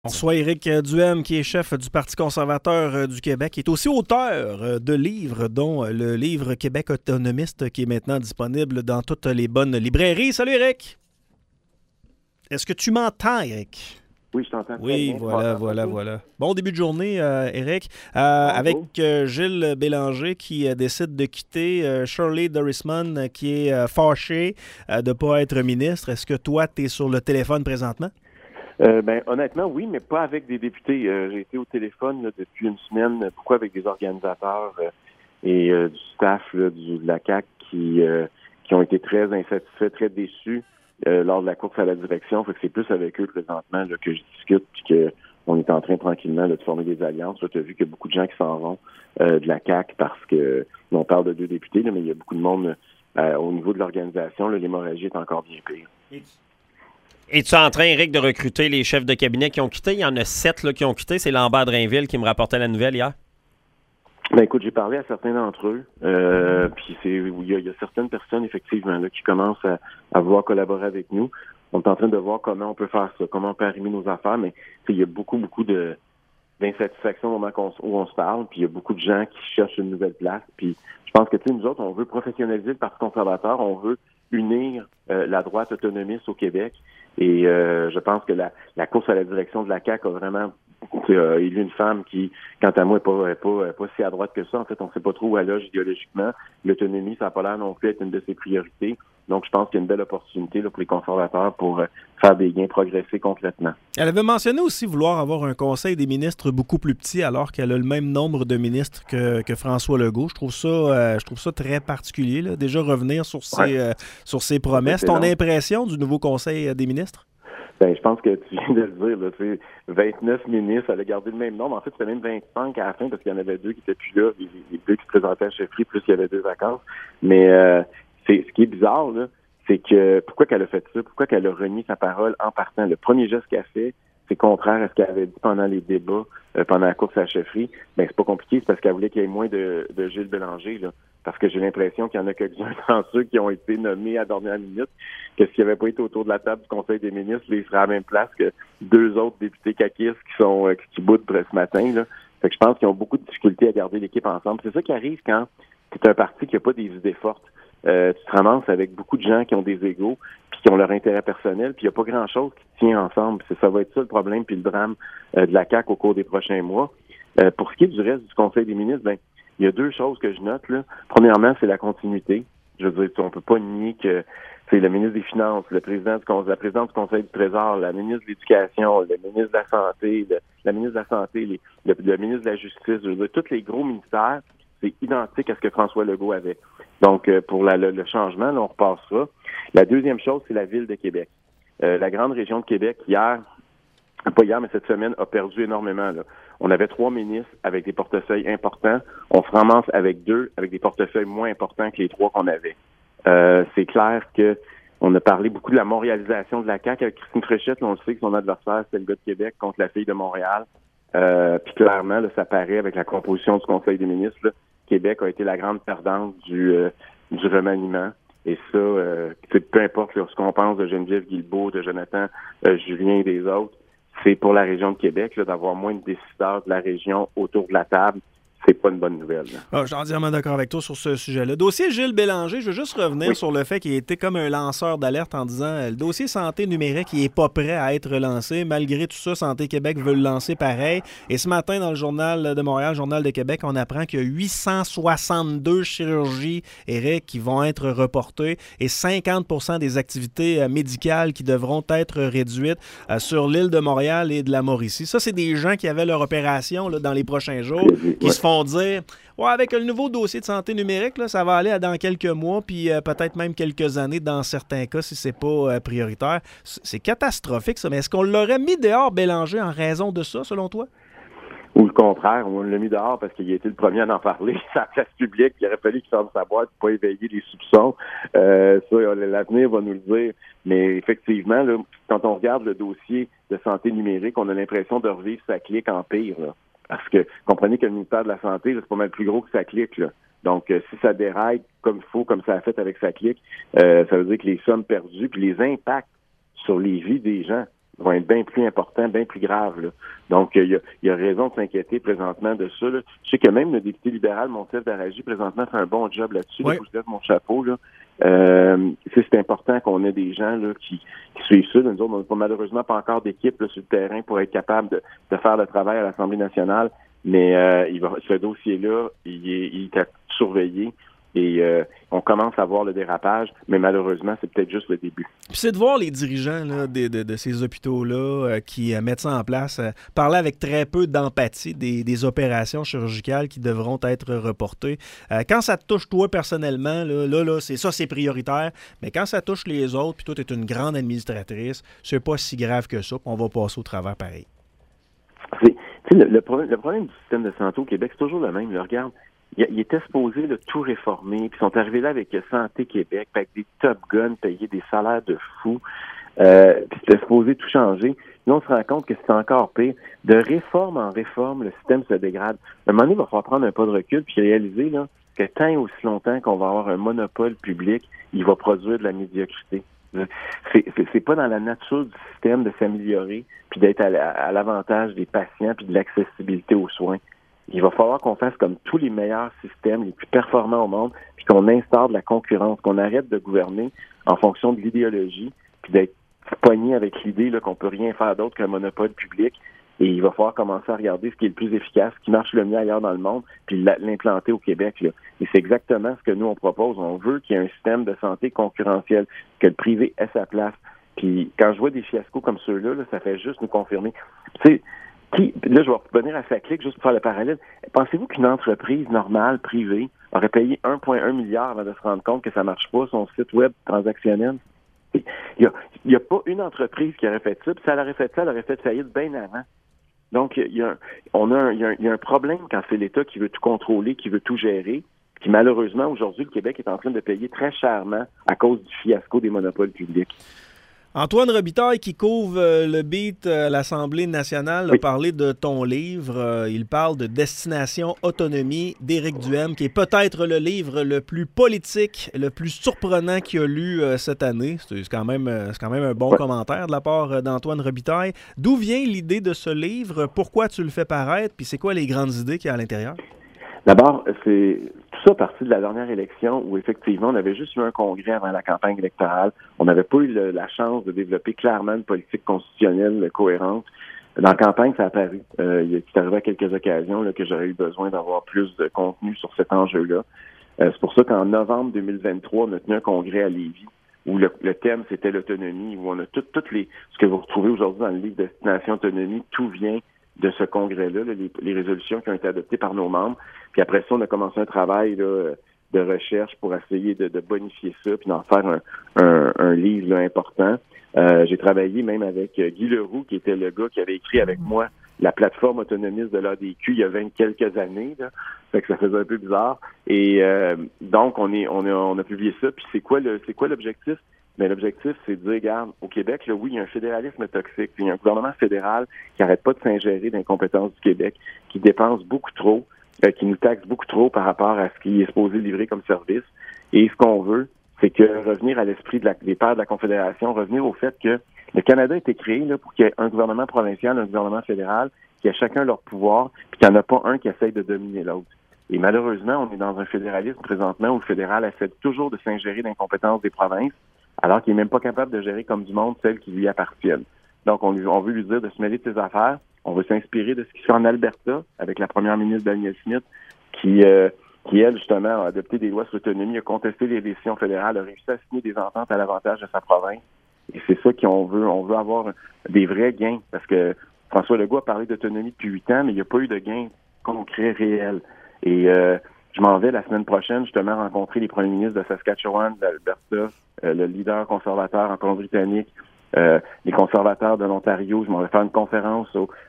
Bonsoir, Éric Duhem, qui est chef du Parti conservateur du Québec, qui est aussi auteur de livres, dont le livre Québec autonomiste, qui est maintenant disponible dans toutes les bonnes librairies. Salut, Éric! Est-ce que tu m'entends, Éric? Oui, je t'entends. Oui, voilà. Bon début de journée, Éric. Avec Gilles Bélanger qui décide de quitter, Shirley Dorisman qui est fâchée de ne pas être ministre. Est-ce que toi, tu es sur le téléphone présentement? Honnêtement, oui, mais pas avec des députés. J'ai été au téléphone là, depuis une semaine, beaucoup avec des organisateurs et du staff là, de la CAQ qui ont été très insatisfaits, très déçus lors de la course à la direction. Fait que c'est plus avec eux présentement là, que je discute puis qu'on est en train tranquillement là, de former des alliances. Tu as vu qu'il y a beaucoup de gens qui s'en vont de la CAQ parce que on parle de 2 députés, là, mais il y a beaucoup de monde au niveau de l'organisation. Là, l'hémorragie est encore bien pire. Es-tu en train, Éric, de recruter les chefs de cabinet qui ont quitté? Il y en a 7 là, qui ont quitté. C'est Lambert Drainville qui me rapportait la nouvelle hier. Ben écoute, j'ai parlé à certains d'entre eux. Puis il y a certaines personnes, effectivement, là, qui commencent à vouloir collaborer avec nous. On est en train de voir comment on peut faire ça, comment on peut arrimer nos affaires, mais il y a beaucoup d'insatisfaction au moment où on se parle, puis il y a beaucoup de gens qui cherchent une nouvelle place. Puis je pense que nous autres, on veut professionnaliser le Parti conservateur, on veut unir la droite autonomiste au Québec. Et je pense que la course à la direction de la CAQ a vraiment élu une femme qui, quant à moi, est pas si à droite que ça. En fait, on ne sait pas trop où elle loge idéologiquement. L'autonomie, ça n'a pas l'air non plus être une de ses priorités. Donc, je pense qu'il y a une belle opportunité là, pour les conservateurs pour faire des gains, progresser concrètement. Elle avait mentionné aussi vouloir avoir un conseil des ministres beaucoup plus petit alors qu'elle a le même nombre de ministres que François Legault. Je trouve ça très particulier. Là. Déjà revenir sur ses promesses. Ton impression du nouveau conseil des ministres? Ben, je pense que tu viens de le dire. Là, 29 ministres, elle a gardé le même nombre. En fait, c'était même 25 à la fin parce qu'il y en avait 2 qui étaient plus là, les 2 qui se présentaient à la chefferie, plus il y avait 2 vacances. Mais ce qui est bizarre, là, c'est que pourquoi qu'elle a fait ça? Pourquoi qu'elle a renié sa parole en partant? Le premier geste qu'elle fait, c'est contraire à ce qu'elle avait dit pendant les débats, pendant la course à la chefferie. Ben, c'est pas compliqué, c'est parce qu'elle voulait qu'il y ait moins de Gilles Bélanger, là. Parce que j'ai l'impression qu'il y en a quelques-uns dans ceux qui ont été nommés à dernière minute, que s'il n'avait pas été autour de la table du Conseil des ministres, il serait à la même place que 2 autres députés caquistes qui boudent ce matin, là. Fait que je pense qu'ils ont beaucoup de difficultés à garder l'équipe ensemble. C'est ça qui arrive quand c'est un parti qui n'a pas des idées fortes. Tu te ramasses avec beaucoup de gens qui ont des égos, puis qui ont leur intérêt personnel, puis il n'y a pas grand-chose qui tient ensemble. Ça va être ça le problème, puis le drame de la CAQ au cours des prochains mois. Pour ce qui est du reste du Conseil des ministres, ben il y a 2 choses que je note, là. Premièrement, c'est la continuité. Je veux dire, on peut pas nier que c'est le ministre des Finances, la présidente du Conseil du Trésor, la ministre de l'Éducation, le ministre de la Santé, le ministre de la Justice. Je veux dire, tous les gros ministères, c'est identique à ce que François Legault avait. Donc, pour le changement, là, on repassera. La deuxième chose, c'est la Ville de Québec. La grande région de Québec, cette semaine, a perdu énormément, là. On avait 3 ministres avec des portefeuilles importants. On se ramasse avec 2 avec des portefeuilles moins importants que les 3 qu'on avait. C'est clair que on a parlé beaucoup de la montréalisation de la CAQ avec Christine Fréchette. Là, on le sait que son adversaire, c'était le gars de Québec contre la fille de Montréal. Puis clairement, là, ça paraît avec la composition du Conseil des ministres. Là, Québec a été la grande perdante du remaniement. Et ça, peu importe là, ce qu'on pense de Geneviève Guilbeault, de Jonathan Julien et des autres, c'est pour la région de Québec là, d'avoir moins de décideurs de la région autour de la table. C'est pas une bonne nouvelle. Je suis entièrement d'accord avec toi sur ce sujet-là. Dossier Gilles Bélanger, je veux juste revenir sur le fait qu'il était comme un lanceur d'alerte en disant le dossier santé numérique, il n'est pas prêt à être lancé. Malgré tout ça, Santé Québec veut le lancer pareil. Et ce matin, dans le Journal de Montréal, Journal de Québec, on apprend qu'il y a 862 chirurgies, Éric, qui vont être reportées et 50% des activités médicales qui devront être réduites sur l'île de Montréal et de la Mauricie. Ça, c'est des gens qui avaient leur opération là, dans les prochains jours, qui se font dire avec le nouveau dossier de santé numérique, là, ça va aller dans quelques mois, puis peut-être même quelques années dans certains cas si c'est pas prioritaire. C'est catastrophique, ça. Mais est-ce qu'on l'aurait mis dehors, Bélanger, en raison de ça, selon toi? Ou le contraire, on l'a mis dehors parce qu'il a été le premier à en parler, sa place publique, il aurait fallu qu'il ferme sa boîte pour pas éveiller les soupçons. Ça, l'avenir va nous le dire. Mais effectivement, là, quand on regarde le dossier de santé numérique, on a l'impression de revivre sa clique en pire, là. Parce que, comprenez que le ministère de la Santé, là, c'est pas mal plus gros que sa clique, là. Donc, si ça déraille comme il faut, comme ça a fait avec sa clique, ça veut dire que les sommes perdues, puis les impacts sur les vies des gens vont être bien plus importants, bien plus graves. Là. Donc, il y a raison de s'inquiéter présentement de ça. Là. Je sais que même le député libéral, Monsef Daragi, présentement, fait un bon job là-dessus. Oui. Là, je lève mon chapeau. Là. C'est important qu'on ait des gens là, qui suivent ça. Nous autres, on n'a malheureusement pas encore d'équipe là, sur le terrain pour être capable de faire le travail à l'Assemblée nationale. Mais ce dossier-là, il est à surveiller. Et on commence à voir le dérapage, mais malheureusement, c'est peut-être juste le début. Puis c'est de voir les dirigeants là, de ces hôpitaux-là qui mettent ça en place, parler avec très peu d'empathie des opérations chirurgicales qui devront être reportées. Quand ça te touche toi personnellement, là c'est prioritaire, mais quand ça touche les autres, puis toi, tu es une grande administratrice, c'est pas si grave que ça, puis on va passer au travers pareil. Le problème du système de santé au Québec, c'est toujours le même. Là, regarde, il était supposé de tout réformer, puis ils sont arrivés là avec Santé Québec, avec des Top Guns payés des salaires de fous, puis c'était supposé tout changer. Là, on se rend compte que c'est encore pire. De réforme en réforme, le système se dégrade. À un moment donné, il va falloir prendre un pas de recul puis réaliser là, que tant et aussi longtemps qu'on va avoir un monopole public, il va produire de la médiocrité. C'est pas dans la nature du système de s'améliorer puis d'être à l'avantage des patients puis de l'accessibilité aux soins. Il va falloir qu'on fasse comme tous les meilleurs systèmes, les plus performants au monde, puis qu'on instaure de la concurrence, qu'on arrête de gouverner en fonction de l'idéologie, puis d'être pogné avec l'idée là, qu'on peut rien faire d'autre qu'un monopole public. Et il va falloir commencer à regarder ce qui est le plus efficace, ce qui marche le mieux ailleurs dans le monde, puis l'implanter au Québec. Là. Et c'est exactement ce que nous, on propose. On veut qu'il y ait un système de santé concurrentiel, que le privé ait sa place. Puis quand je vois des fiascos comme ceux-là, là, ça fait juste nous confirmer. Tu sais, là, je vais revenir à SACLIC juste pour faire le parallèle. Pensez-vous qu'une entreprise normale, privée, aurait payé 1,1 milliard avant de se rendre compte que ça marche pas, son site web transactionnel? Il y a pas une entreprise qui aurait fait ça, puis si elle aurait fait ça, elle aurait fait faillite bien avant. Donc, il y a un problème quand c'est l'État qui veut tout contrôler, qui veut tout gérer. Puis malheureusement, aujourd'hui, le Québec est en train de payer très chèrement à cause du fiasco des monopoles publics. Antoine Robitaille, qui couvre le beat à l'Assemblée nationale, a parlé de ton livre. Il parle de Destination Autonomie d'Éric Duhem, qui est peut-être le livre le plus politique, le plus surprenant qu'il a lu cette année. C'est quand même un bon commentaire de la part d'Antoine Robitaille. D'où vient l'idée de ce livre? Pourquoi tu le fais paraître? Puis c'est quoi les grandes idées qu'il y a à l'intérieur? D'abord, c'est tout ça parti de la dernière élection où, effectivement, on avait juste eu un congrès avant la campagne électorale. On n'avait pas eu la chance de développer clairement une politique constitutionnelle cohérente. Dans la campagne, ça a apparu. C'est arrivé à quelques occasions là, que j'aurais eu besoin d'avoir plus de contenu sur cet enjeu-là. C'est pour ça qu'en novembre 2023, on a tenu un congrès à Lévis où le thème, c'était l'autonomie, où on a ce que vous retrouvez aujourd'hui dans le livre Destination Autonomie, tout vient de ce congrès-là, les résolutions qui ont été adoptées par nos membres. Puis après ça, on a commencé un travail là, de recherche pour essayer de bonifier ça, puis d'en faire un livre là, important. J'ai travaillé même avec Guy Leroux, qui était le gars qui avait écrit avec moi la plateforme autonomiste de l'ADQ il y a 20 quelques années. Là. Fait que ça faisait un peu bizarre. Et donc, on a publié ça. Puis c'est quoi l'objectif? Mais l'objectif, c'est de dire, regarde, au Québec, là, oui, il y a un fédéralisme toxique, puis il y a un gouvernement fédéral qui n'arrête pas de s'ingérer dans les compétences du Québec, qui dépense beaucoup trop, qui nous taxe beaucoup trop par rapport à ce qui est supposé livrer comme service. Et ce qu'on veut, c'est que revenir à l'esprit des pères de la Confédération, revenir au fait que le Canada a été créé là, pour qu'il y ait un gouvernement provincial, un gouvernement fédéral, qui a chacun leur pouvoir, puis qu'il n'y en a pas un qui essaye de dominer l'autre. Et malheureusement, on est dans un fédéralisme présentement où le fédéral essaie toujours de s'ingérer dans les compétences des provinces, alors qu'il n'est même pas capable de gérer comme du monde celles qui lui appartiennent. Donc, on veut lui dire de se mêler de ses affaires. On veut s'inspirer de ce qui se fait en Alberta, avec la première ministre Danielle Smith, qui elle, justement, a adopté des lois sur l'autonomie, a contesté les décisions fédérales, a réussi à signer des ententes à l'avantage de sa province. Et c'est ça qu'on veut. On veut avoir des vrais gains, parce que François Legault a parlé d'autonomie depuis 8 ans, mais il n'y a pas eu de gains concrets, réels. Et je m'en vais la semaine prochaine, justement, rencontrer les premiers ministres de Saskatchewan, d'Alberta, le leader conservateur en Colombie-Britannique, les conservateurs de l'Ontario. Je m'en vais faire une conférence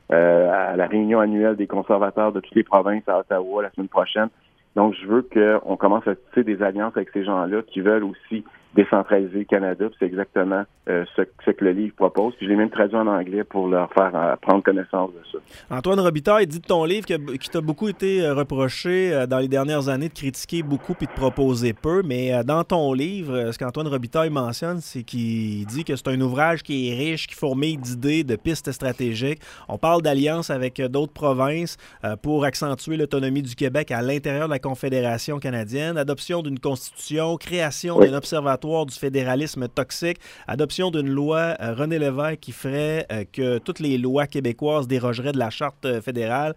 à la réunion annuelle des conservateurs de toutes les provinces à Ottawa la semaine prochaine. Donc, je veux qu'on commence à tisser des alliances avec ces gens-là qui veulent aussi décentraliser le Canada. Puis c'est exactement ce que le livre propose. Puis je l'ai même traduit en anglais pour leur faire prendre connaissance de ça. Antoine Robitaille dit de ton livre qui t'a beaucoup été reproché dans les dernières années de critiquer beaucoup puis de proposer peu, mais dans ton livre, ce qu'Antoine Robitaille mentionne, c'est qu'il dit que c'est un ouvrage qui est riche, qui fourmille d'idées, de pistes stratégiques. On parle d'alliances avec d'autres provinces pour accentuer l'autonomie du Québec à l'intérieur de la Confédération canadienne, adoption d'une constitution, création d'un observatoire du fédéralisme toxique, adoption d'une loi René Lévesque qui ferait que toutes les lois québécoises dérogeraient de la charte fédérale.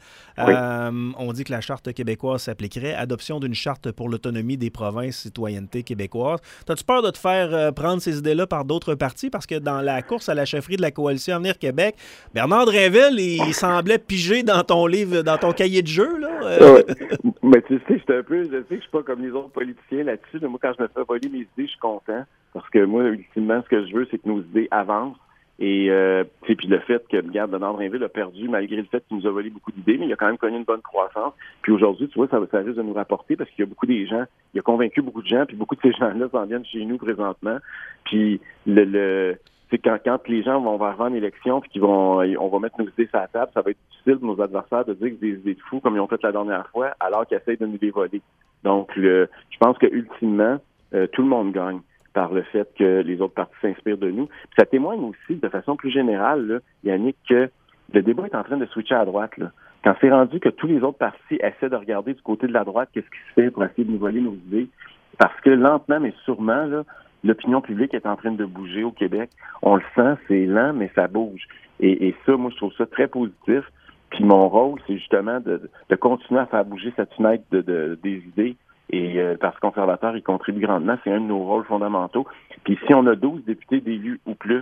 On dit que la charte québécoise s'appliquerait. Adoption d'une charte pour l'autonomie des provinces, citoyenneté québécoise. T'as-tu peur de te faire prendre ces idées-là par d'autres partis? Parce que dans la course à la chefferie de la Coalition Avenir Québec, Bernard Drinville, il semblait piger dans ton livre, dans ton cahier de jeu, là. Mais tu sais, je sais que je suis pas comme les autres politiciens là-dessus. Mais moi, quand je me fais voler mes idées, je suis content. Parce que moi, ultimement, ce que je veux, c'est que nos idées avancent. Et puis le fait que, regarde, Bernard Drinville a perdu, malgré le fait qu'il nous a volé beaucoup d'idées, mais il a quand même connu une bonne croissance. Puis aujourd'hui, tu vois, ça risque de nous rapporter parce qu'il y a beaucoup des gens, il a convaincu beaucoup de gens, puis beaucoup de ces gens-là s'en viennent chez nous présentement. Puis c'est quand les gens vont avoir une élection puis on va mettre nos idées sur la table, ça va être difficile pour nos adversaires de dire que c'est des idées de fous comme ils ont fait la dernière fois, alors qu'ils essayent de nous les voler. Donc, je pense que ultimement, tout le monde gagne par le fait que les autres partis s'inspirent de nous. Puis ça témoigne aussi, de façon plus générale, là, Yannick, que le débat est en train de switcher à droite. Là. Quand c'est rendu que tous les autres partis essaient de regarder du côté de la droite qu'est-ce qui se fait pour essayer de nous voler nos idées, parce que lentement mais sûrement, là, l'opinion publique est en train de bouger au Québec. On le sent, c'est lent, mais ça bouge. Et ça, moi, je trouve ça très positif. Puis mon rôle, c'est justement de continuer à faire bouger cette fenêtre des idées. Et le Parti conservateur, il contribue grandement. C'est un de nos rôles fondamentaux. Puis si on a 12 députés d'élus ou plus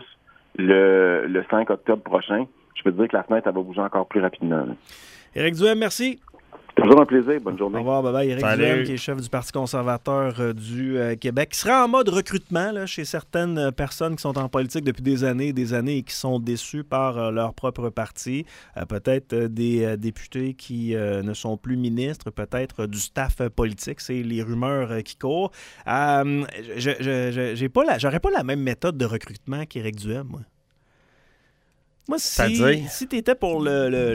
le 5 octobre prochain, je peux te dire que la fenêtre, elle va bouger encore plus rapidement. Là. Éric Duhem, merci. Toujours un plaisir. Bonne journée. Au revoir, bye-bye. Éric Duhem, qui est chef du Parti conservateur du Québec, qui sera en mode recrutement là, chez certaines personnes qui sont en politique depuis des années et qui sont déçues par leur propre parti. Peut-être des députés qui ne sont plus ministres, peut-être du staff politique. C'est les rumeurs qui courent. J'aurais pas la même méthode de recrutement qu'Éric Duhem, moi. Moi, si tu étais pour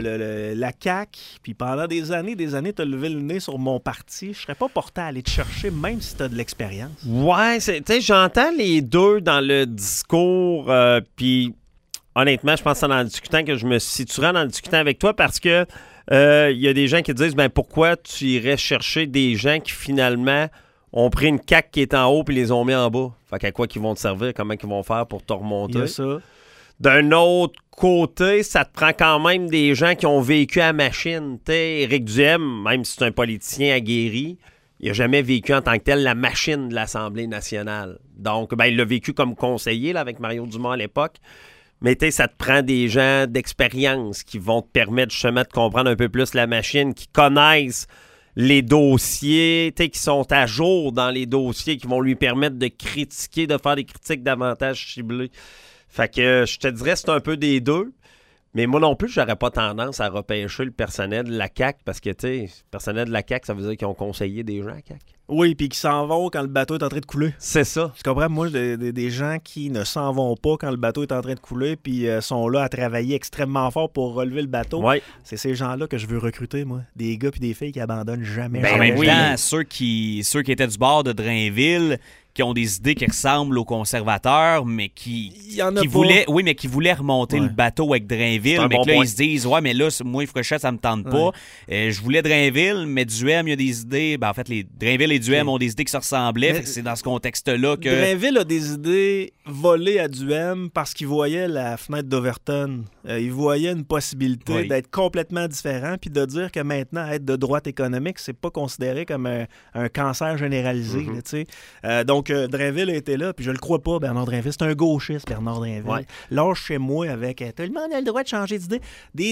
la CAQ, puis pendant des années, tu as levé le nez sur mon parti, je serais pas porté à aller te chercher, même si tu as de l'expérience. Ouais, tu sais, j'entends les deux dans le discours, puis honnêtement, je pense que c'est en discutant que je me situerai en discutant avec toi parce que il y a des gens qui disent, ben pourquoi tu irais chercher des gens qui finalement ont pris une CAQ qui est en haut puis les ont mis en bas? Fait qu'à quoi qu'ils vont te servir? Comment ils vont faire pour te remonter? Il y a ça. D'un autre côté, ça te prend quand même des gens qui ont vécu à machine. T'sais, Éric Duhem, même si c'est un politicien aguerri, il n'a jamais vécu en tant que tel la machine de l'Assemblée nationale. Donc, il l'a vécu comme conseiller là, avec Mario Dumont à l'époque. Mais ça te prend des gens d'expérience qui vont te permettre justement de comprendre un peu plus la machine, qui connaissent les dossiers, qui sont à jour dans les dossiers, qui vont lui permettre de critiquer, de faire des critiques davantage ciblées. Fait que je te dirais c'est un peu des deux, mais moi non plus, j'aurais pas tendance à repêcher le personnel de la CAQ parce que, le personnel de la CAQ, ça veut dire qu'ils ont conseillé des gens à CAQ. Oui, puis qui s'en vont quand le bateau est en train de couler. C'est ça. Tu comprends? Moi, des gens qui ne s'en vont pas quand le bateau est en train de couler puis sont là à travailler extrêmement fort pour relever le bateau. Ouais. C'est ces gens-là que je veux recruter, moi. Des gars puis des filles qui abandonnent jamais. En même temps, ceux qui étaient du bord de Drainville, qui ont des idées qui ressemblent aux conservateurs, mais qui voulaient remonter le bateau avec Drainville, mais que là, ils se disent, ouais, mais là, moi, Fréchette, ça me tente pas. Je voulais Drainville, mais Duhem, il y a des idées. En fait, les Drainville et Duhem ont des idées qui se ressemblaient. Fait que c'est dans ce contexte-là que. Drainville a des idées volées à Duhem parce qu'il voyait la fenêtre d'Overton. Il voyait une possibilité d'être complètement différent, puis de dire que maintenant, être de droite économique, c'est pas considéré comme un cancer généralisé. Là, donc, Drainville était là, puis je le crois pas, Bernard Drainville. C'est un gauchiste, Bernard Drainville. Ouais. Lâche chez moi avec tout le monde a le droit de changer d'idée. Des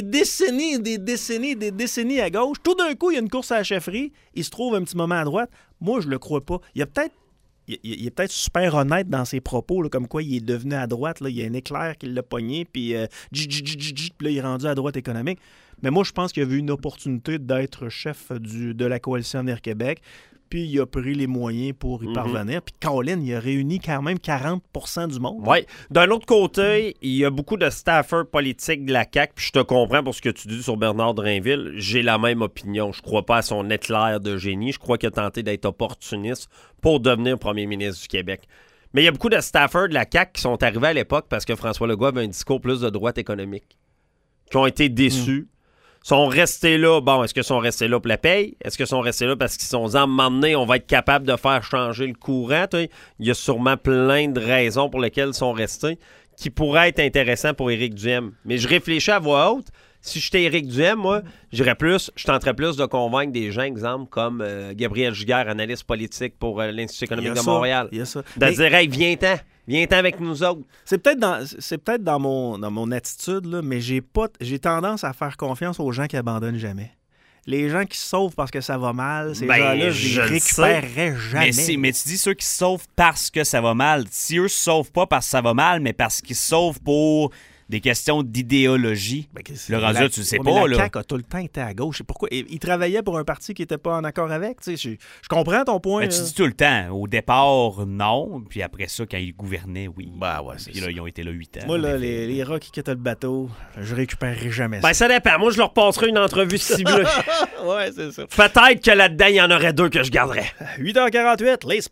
décennies à gauche. Tout d'un coup, il y a une course à la chefferie. Il se trouve un petit moment à droite. Moi, je le crois pas. Il est peut-être super honnête dans ses propos, là, comme quoi il est devenu à droite. Là. Il y a un éclair qui l'a pogné, puis là, il est rendu à droite économique. Mais moi, je pense qu'il a vu une opportunité d'être chef de la Coalition Avenir Québec. puis il a pris les moyens pour y parvenir. Puis Colin, il a réuni quand même 40% du monde. Oui. D'un autre côté, il y a beaucoup de staffers politiques de la CAQ, puis je te comprends pour ce que tu dis sur Bernard Drainville. J'ai la même opinion. Je crois pas à son éclair de génie. Je crois qu'il a tenté d'être opportuniste pour devenir premier ministre du Québec. Mais il y a beaucoup de staffers de la CAQ qui sont arrivés à l'époque parce que François Legault avait un discours plus de droite économique, qui ont été déçus. Sont restés là. Bon, est-ce qu'ils sont restés là pour la paye? Est-ce qu'ils sont restés là parce qu'ils sont dit, à un moment donné, on va être capable de faire changer le courant? Il y a sûrement plein de raisons pour lesquelles ils sont restés qui pourraient être intéressants pour Éric Duhem. Mais je réfléchis à voix haute. Si j'étais Éric Duhem, moi, je tenterais plus de convaincre des gens, exemple, comme Gabriel Giguère, analyste politique pour l'Institut économique de Montréal. Il y a ça. De dire, hey, viens-t'en avec nous autres. C'est peut-être dans mon attitude, là, mais j'ai tendance à faire confiance aux gens qui abandonnent jamais. Les gens qui se sauvent parce que ça va mal, ces gens-là, je les récupérerai jamais. Mais tu dis ceux qui se sauvent parce que ça va mal. Si eux se sauvent pas parce que ça va mal, mais parce qu'ils se sauvent pour des questions d'idéologie. Le rendu, tu le sais pas. La CAQ a tout le temps été à gauche. Pourquoi? Il travaillait pour un parti qui n'était pas en accord avec. Je comprends ton point. Mais tu dis tout le temps. Au départ, non. Puis après ça, quand ils gouvernaient, oui. Puis là, ils ont été là 8 ans. Moi, là, les rats qui quittent le bateau, je récupérerai jamais ça. Ça dépend. Moi, je leur passerai une entrevue ciblée. Ouais, c'est ça. Peut-être que là-dedans, il y en aurait 2 que je garderais. 8h48, les sports.